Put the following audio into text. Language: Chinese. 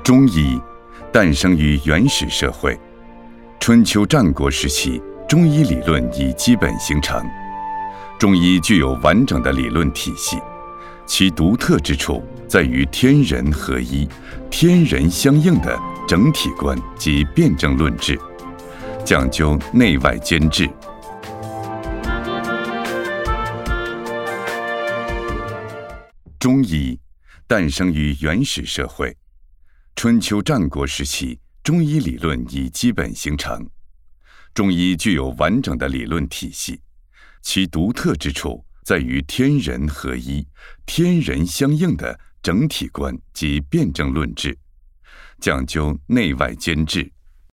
中医诞生于原始社会，春秋战国时期，中医理论已基本形成。中医具有完整的理论体系，其独特之处在于天人合一、天人相应的整体观及辩证论治，讲究内外兼治。中医诞生于原始社会，春秋战国时期，中医理论已基本形成。中医具有完整的理论体系，其独特之处在于天人合一、天人相应的整体观及辩证论治，讲究内外兼治。